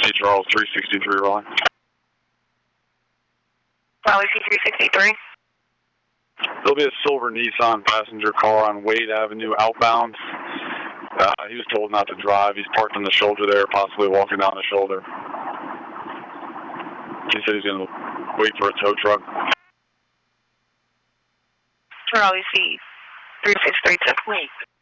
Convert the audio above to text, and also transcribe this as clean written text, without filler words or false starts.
Charles 363 rolling. Charlie C363. There'll be a silver Nissan passenger car on Wade Avenue outbound. He was told not to drive. He's parked on the shoulder there, possibly walking down the shoulder. He said he's going to wait for a tow truck. Charlie C363 took wait.